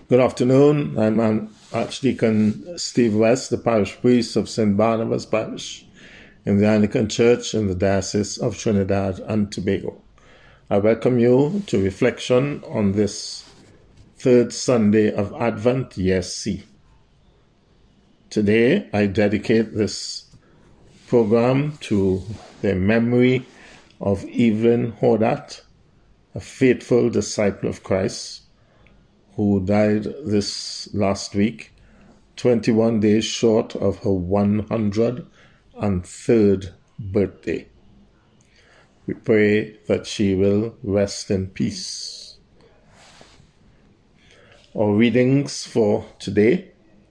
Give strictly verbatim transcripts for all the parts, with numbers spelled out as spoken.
Good afternoon. I'm, I'm Archdeacon Steve West, the parish priest of Saint Barnabas Parish in the Anglican Church in the Diocese of Trinidad and Tobago. I welcome you to reflection on this third Sunday of Advent, Year C. Today, I dedicate this program to the memory of Evelyn Hordat, a faithful disciple of Christ, who died this last week, twenty-one days short of her one hundred third birthday. We pray that she will rest in peace. Our readings for today: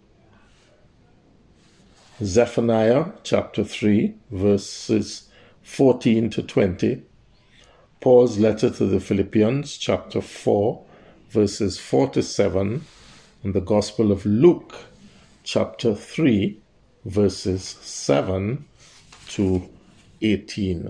Zephaniah chapter three, verses fourteen to twenty, Paul's letter to the Philippians chapter four, verses four to seven, and the Gospel of Luke, chapter three, verses seven to eighteen.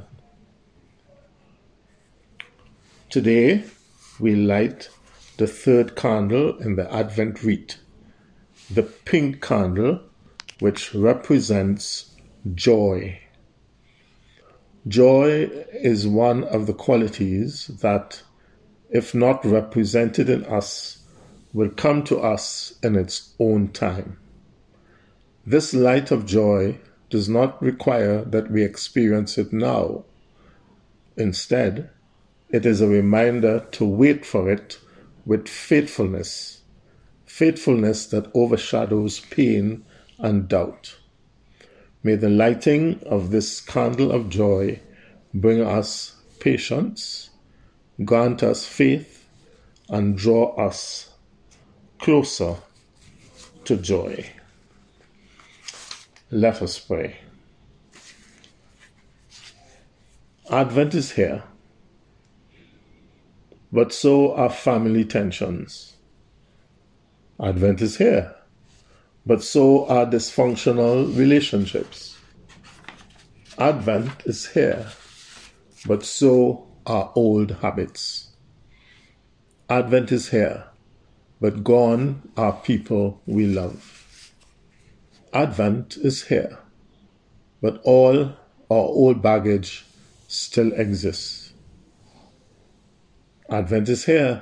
Today, we light the third candle in the Advent wreath, the pink candle, which represents joy. Joy is one of the qualities that, if not represented in us, will come to us in its own time. This light of joy does not require that we experience it now. Instead, it is a reminder to wait for it with faithfulness, faithfulness that overshadows pain and doubt. May the lighting of this candle of joy bring us patience, grant us faith, and draw us closer to joy. Let us pray. Advent is here, but so are family tensions. Advent is here, but so are dysfunctional relationships. Advent is here, but so are old habits. Advent is here, but gone are people we love. Advent is here, but all our old baggage still exists. Advent is here,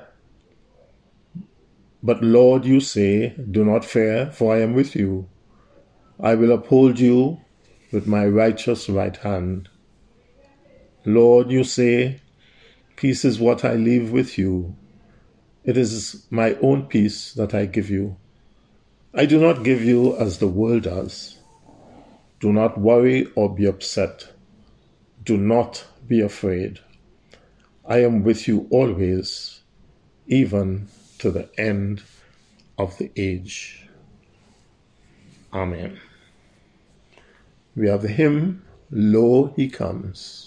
but Lord, you say, do not fear, for I am with you. I will uphold you with my righteous right hand. Lord, you say, peace is what I leave with you. It is my own peace that I give you. I do not give you as the world does. Do not worry or be upset. Do not be afraid. I am with you always, even to the end of the age. Amen. We have the hymn, Lo, He Comes.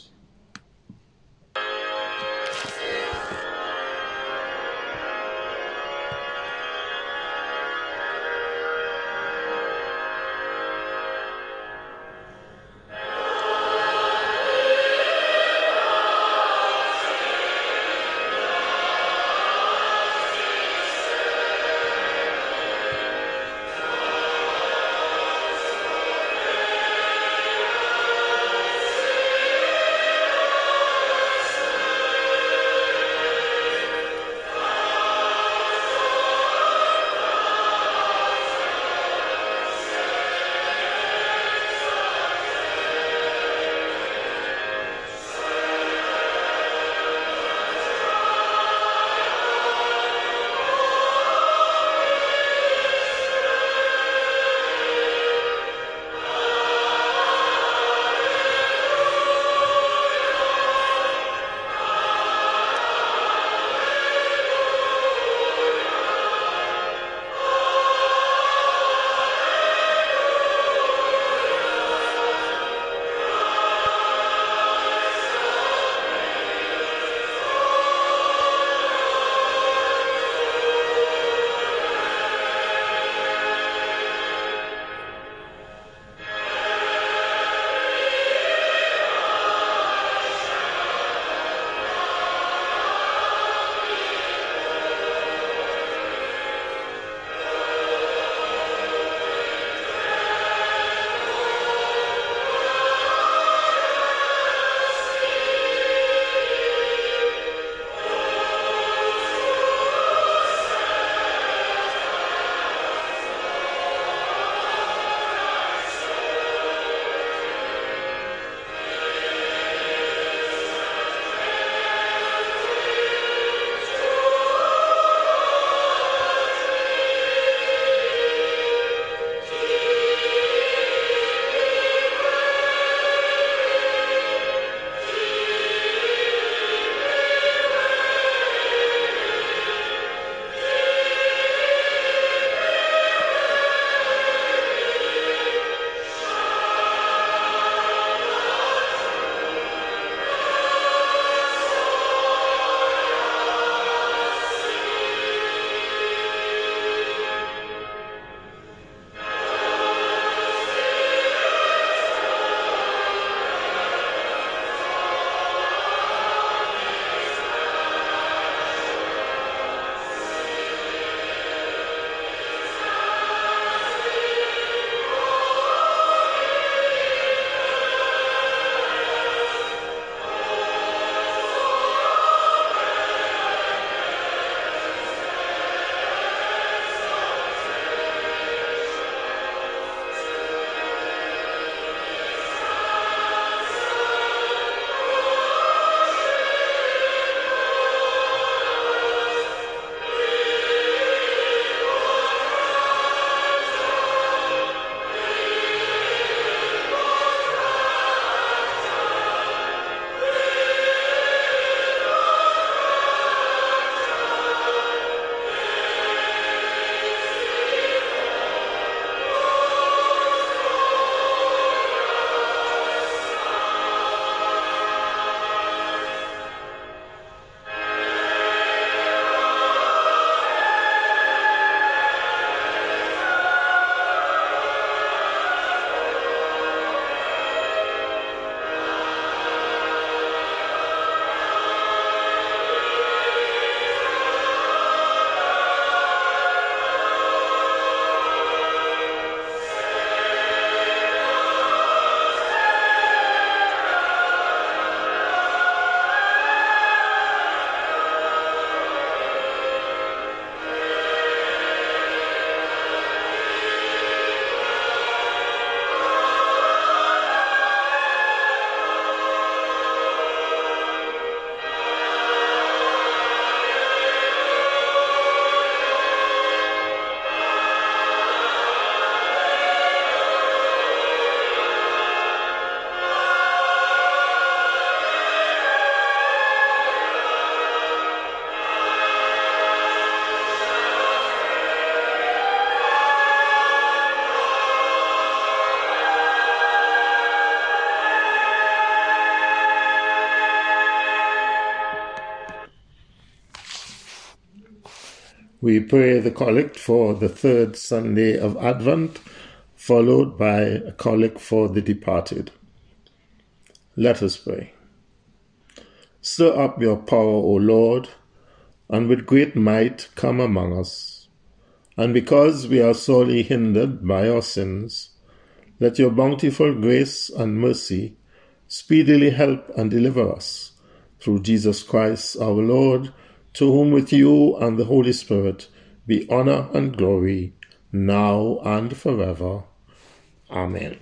We pray the collect for the third Sunday of Advent, followed by a collect for the departed. Let us pray. Stir up your power, O Lord, and with great might come among us. And because we are sorely hindered by our sins, let your bountiful grace and mercy speedily help and deliver us, through Jesus Christ our Lord, to whom with you and the Holy Spirit be honor and glory, now and forever. Amen.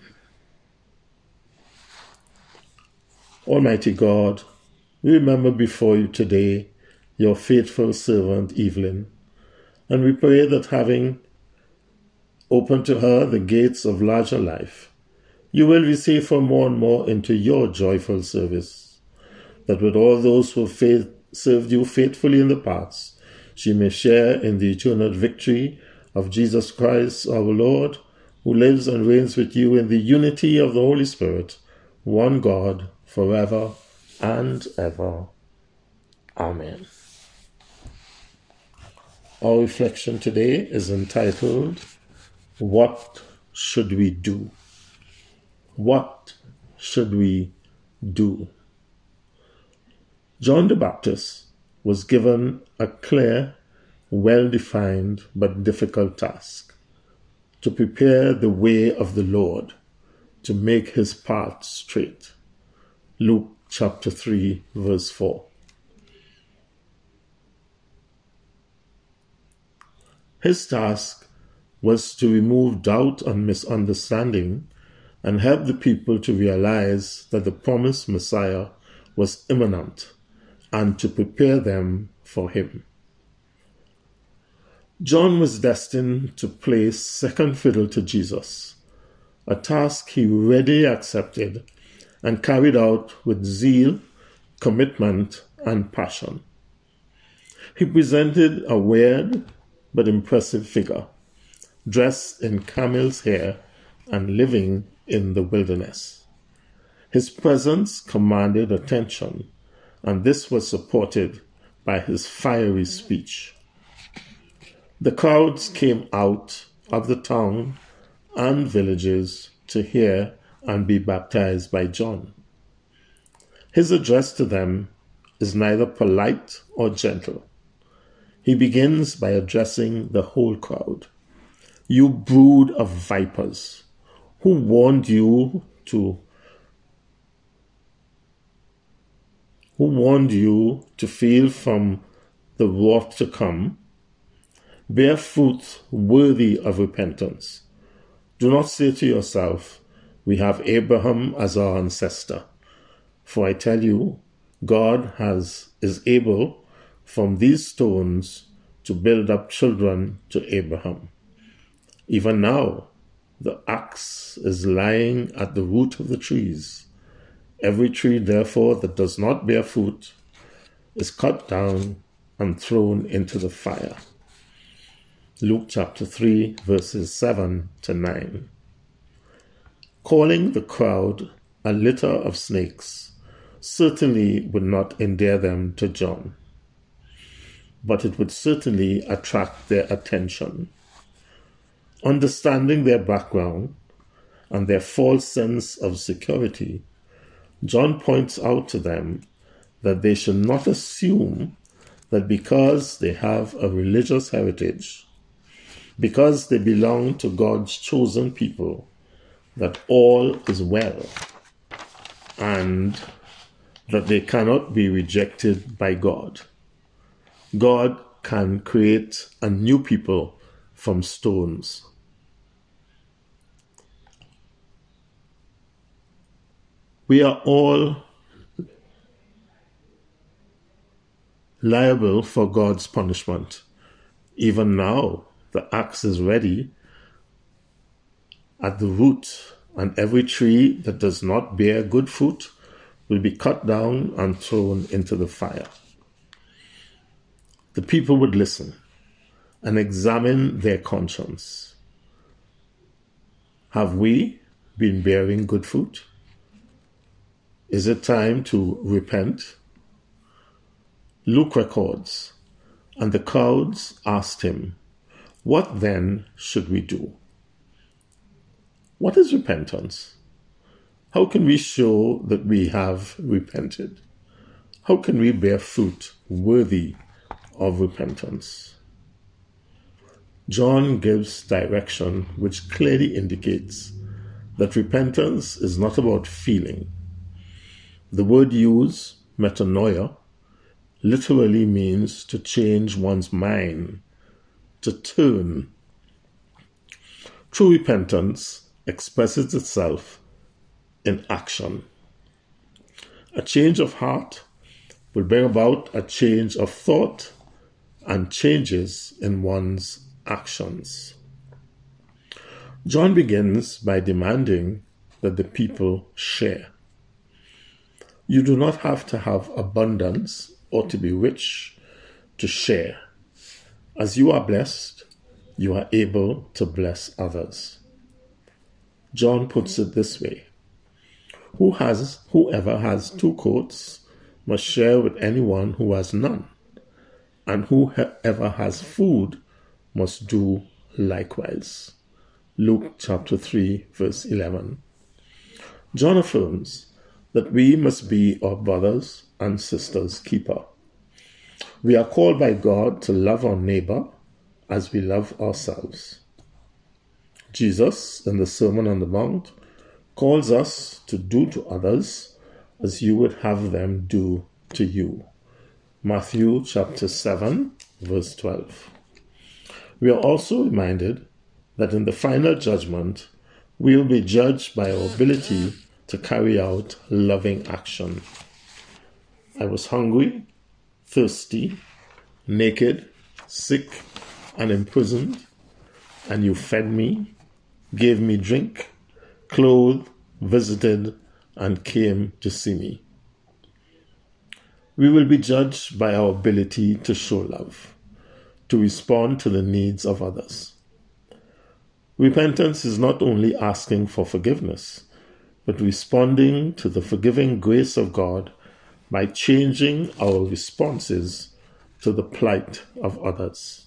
Almighty God, we remember before you today your faithful servant Evelyn, and we pray that having opened to her the gates of larger life, you will receive her more and more into your joyful service, that with all those who have served you faithfully in the past, she may share in the eternal victory of Jesus Christ our Lord, who lives and reigns with you in the unity of the Holy Spirit, one God, forever and ever. Amen. Our reflection today is entitled, What Should We Do? What should we do? John the Baptist was given a clear, well-defined, but difficult task: to prepare the way of the Lord, to make his path straight. Luke chapter three, verse four. His task was to remove doubt and misunderstanding and help the people to realize that the promised Messiah was imminent, and to prepare them for him. John was destined to play second fiddle to Jesus, a task he readily accepted and carried out with zeal, commitment, and passion. He presented a weird but impressive figure, dressed in camel's hair and living in the wilderness. His presence commanded attention, and this was supported by his fiery speech. The crowds came out of the town and villages to hear and be baptized by John. His address to them is neither polite or gentle. He begins by addressing the whole crowd. You brood of vipers, who warned you to who warned you to feel from the wrath to come? Bear fruit worthy of repentance. Do not say to yourself, we have Abraham as our ancestor. For I tell you, God has is able from these stones to build up children to Abraham. Even now, the axe is lying at the root of the trees. Every tree, therefore, that does not bear fruit is cut down and thrown into the fire. Luke chapter three, verses seven to nine. Calling the crowd a litter of snakes certainly would not endear them to John, but it would certainly attract their attention. Understanding their background and their false sense of security, John points out to them that they should not assume that because they have a religious heritage, because they belong to God's chosen people, that all is well, and that they cannot be rejected by God. God can create a new people from stones. We are all liable for God's punishment. Even now, the axe is ready at the root, and every tree that does not bear good fruit will be cut down and thrown into the fire. The people would listen and examine their conscience. Have we been bearing good fruit? Is it time to repent? Luke records, And the crowds asked him, "What then should we do?" What is repentance? How can we show that we have repented? How can we bear fruit worthy of repentance? John gives direction which clearly indicates that repentance is not about feeling. The word used, metanoia, literally means to change one's mind, to turn. True repentance expresses itself in action. A change of heart will bring about a change of thought and changes in one's actions. John begins by demanding that the people share. You do not have to have abundance or to be rich to share. As you are blessed, you are able to bless others. John puts it this way: Who has, whoever has two coats must share with anyone who has none, and whoever has food must do likewise. Luke chapter three, verse eleven. John affirms that we must be our brothers and sisters' keeper. We are called by God to love our neighbor as we love ourselves. Jesus, in the Sermon on the Mount, calls us to do to others as you would have them do to you. Matthew chapter seven, verse twelve. We are also reminded that in the final judgment, we will be judged by our ability to carry out loving action. I was hungry, thirsty, naked, sick, and imprisoned, and you fed me, gave me drink, clothed, visited, and came to see me. We will be judged by our ability to show love, to respond to the needs of others. Repentance is not only asking for forgiveness, but responding to the forgiving grace of God by changing our responses to the plight of others.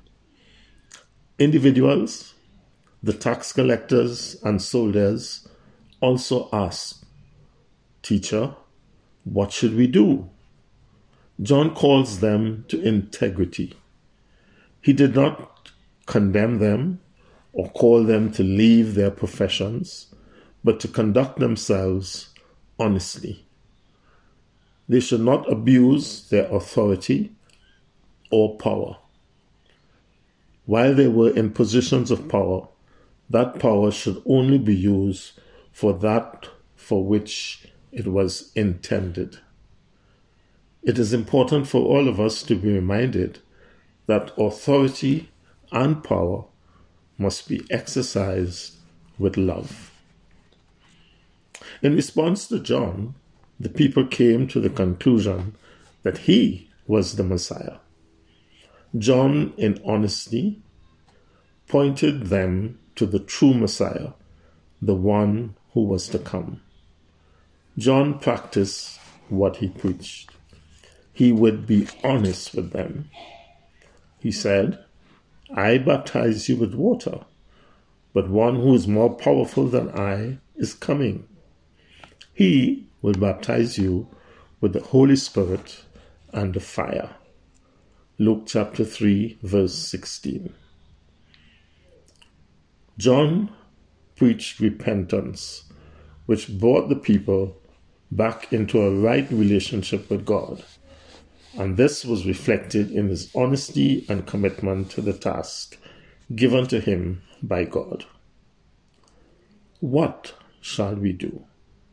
Individuals, the tax collectors and soldiers also asked, "Teacher, what should we do?" John calls them to integrity. He did not condemn them or call them to leave their professions, but to conduct themselves honestly. They should not abuse their authority or power. While they were in positions of power, that power should only be used for that for which it was intended. It is important for all of us to be reminded that authority and power must be exercised with love. In response to John, the people came to the conclusion that he was the Messiah. John, in honesty, pointed them to the true Messiah, the one who was to come. John practiced what he preached. He would be honest with them. He said, "I baptize you with water, but one who is more powerful than I is coming. He will baptize you with the Holy Spirit and the fire." Luke chapter three, verse sixteen. John preached repentance, which brought the people back into a right relationship with God. And this was reflected in his honesty and commitment to the task given to him by God. What shall we do?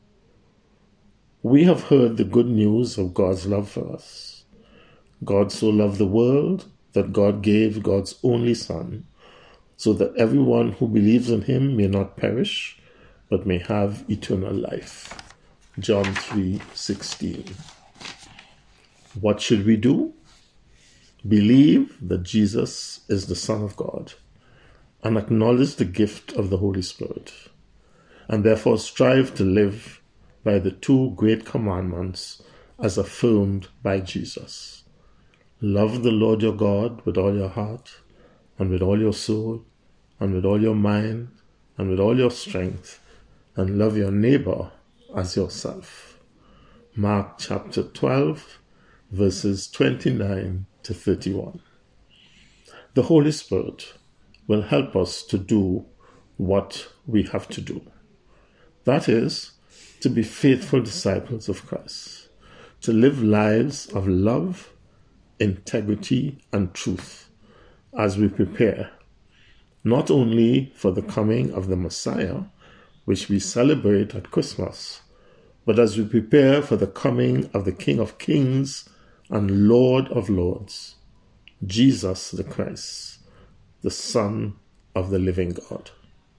We have heard the good news of God's love for us. God so loved the world that God gave God's only Son, so that everyone who believes in him may not perish, but may have eternal life. John three sixteen. What should we do? Believe that Jesus is the Son of God and acknowledge the gift of the Holy Spirit, and therefore strive to live by the two great commandments as affirmed by Jesus. Love the Lord your God with all your heart, and with all your soul, and with all your mind, and with all your strength, and love your neighbor as yourself. Mark chapter twelve, verses twenty-nine to thirty-one. The Holy Spirit will help us to do what we have to do. That is, to be faithful disciples of Christ, to live lives of love, integrity, and truth as we prepare not only for the coming of the Messiah, which we celebrate at Christmas, but as we prepare for the coming of the King of Kings and Lord of Lords, Jesus the Christ, the Son of the living God.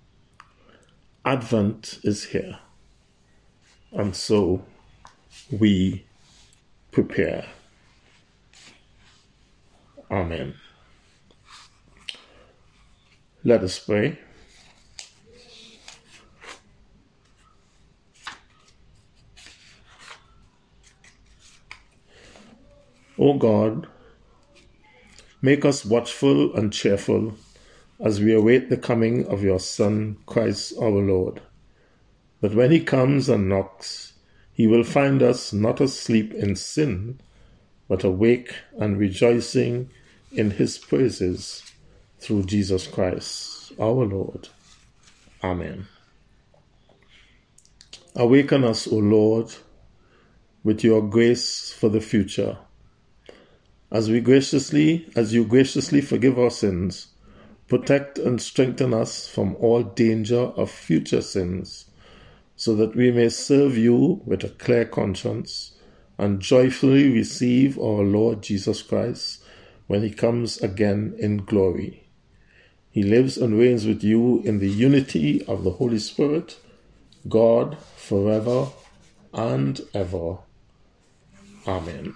Advent is here, and so we prepare. Amen. Let us pray. O God, make us watchful and cheerful as we await the coming of your Son, Christ our Lord, that when he comes and knocks, he will find us not asleep in sin, but awake and rejoicing in his praises through Jesus Christ our Lord. Amen. Awaken us, O Lord, with your grace for the future. As we graciously, as you graciously forgive our sins, protect and strengthen us from all danger of future sins, so that we may serve you with a clear conscience and joyfully receive our Lord Jesus Christ when he comes again in glory. He lives and reigns with you in the unity of the Holy Spirit, God, forever and ever. Amen.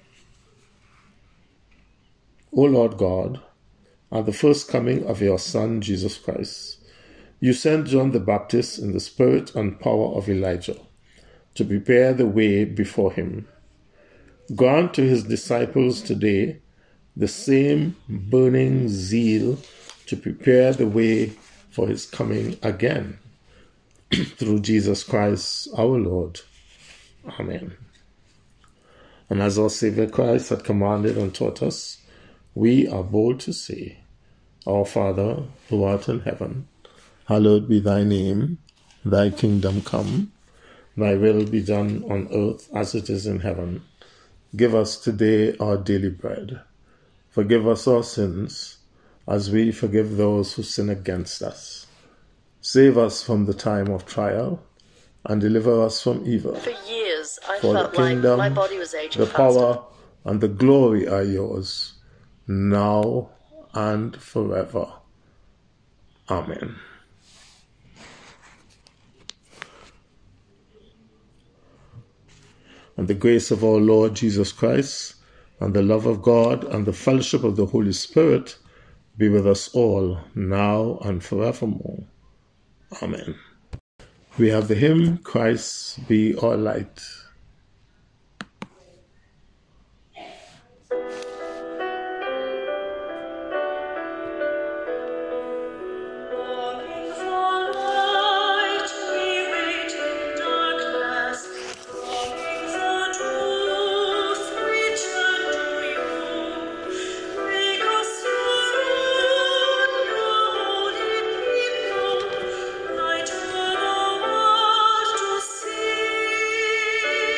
O Lord God, at the first coming of your Son, Jesus Christ, you sent John the Baptist in the spirit and power of Elijah to prepare the way before him. Grant to his disciples today the same burning zeal to prepare the way for his coming again. Through Jesus Christ our Lord. Amen. And as our Savior Christ had commanded and taught us, we are bold to say, Our Father, who art in heaven, hallowed be thy name. Thy kingdom come. Thy will be done on earth as it is in heaven. Give us today our daily bread. Forgive us our sins, as we forgive those who sin against us. Save us from the time of trial, and deliver us from evil. For years, I For felt the kingdom, like my body was aging the faster. power, and the glory are yours, now and forever. Amen. And the grace of our Lord Jesus Christ, and the love of God, and the fellowship of the Holy Spirit be with us all, now and forevermore. Amen. We have the hymn, Christ be our light. Light of the world to see.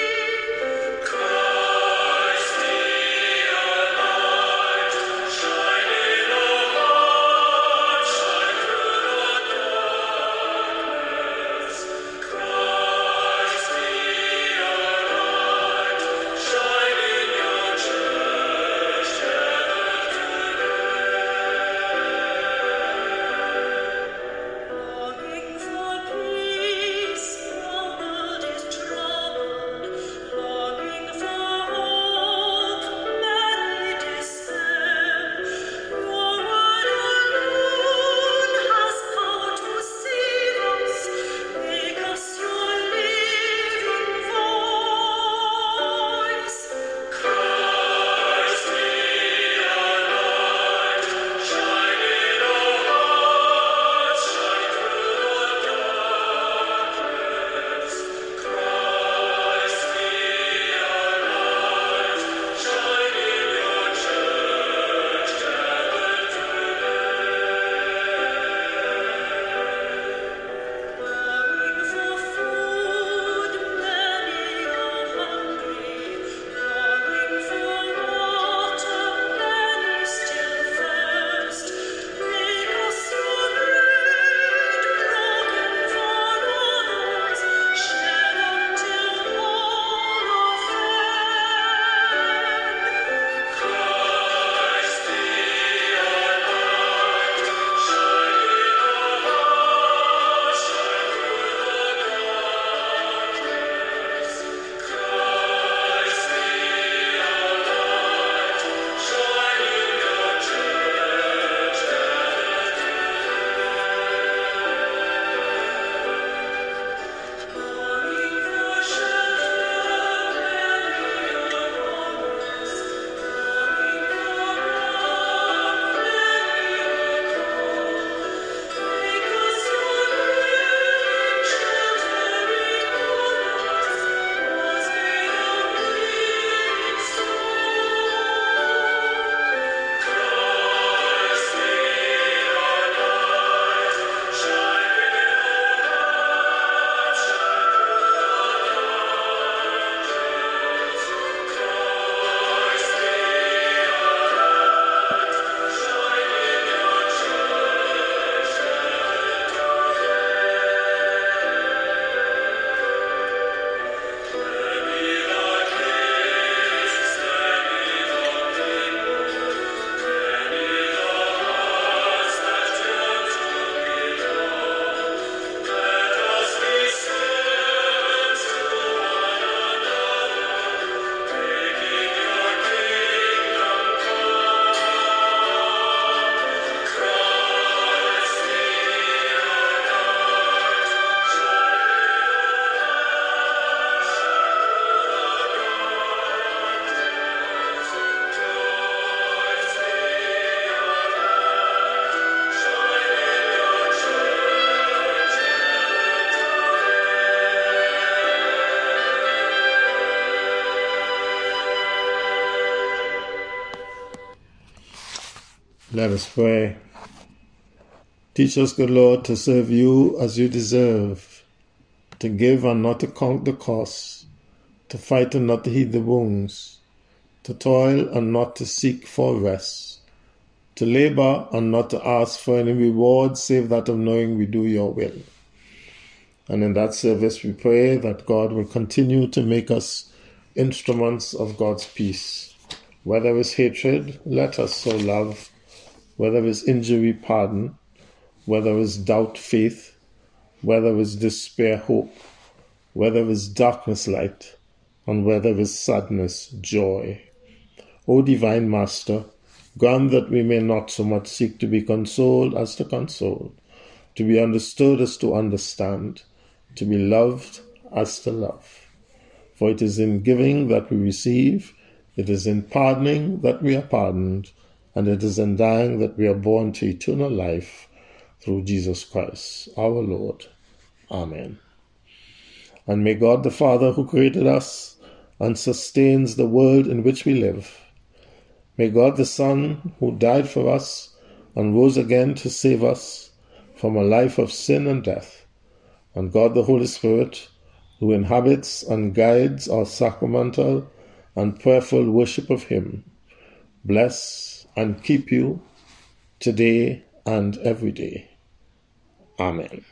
Let us pray. Teach us, good Lord, to serve you as you deserve, to give and not to count the cost, to fight and not to heed the wounds, to toil and not to seek for rest, to labor and not to ask for any reward save that of knowing we do your will. And in that service we pray that God will continue to make us instruments of God's peace. Whether it's hatred, let us sow love. Whether it's injury, pardon. Whether it's doubt, faith. Whether it's despair, hope. Whether it's darkness, light. And whether it's sadness, joy. O Divine Master, grant that we may not so much seek to be consoled as to console, to be understood as to understand, to be loved as to love. For it is in giving that we receive, it is in pardoning that we are pardoned, and it is in dying that we are born to eternal life through Jesus Christ, our Lord. Amen. And may God the Father, who created us and sustains the world in which we live, may God the Son, who died for us and rose again to save us from a life of sin and death, and God the Holy Spirit, who inhabits and guides our sacramental and prayerful worship of him, bless and keep you today and every day. Amen.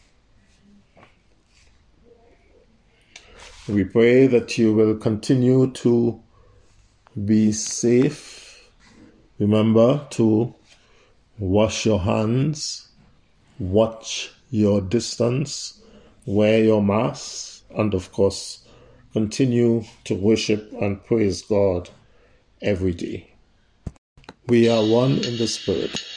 We pray that you will continue to be safe. Remember to wash your hands, watch your distance, wear your mask, and of course, continue to worship and praise God every day. We are one in the Spirit.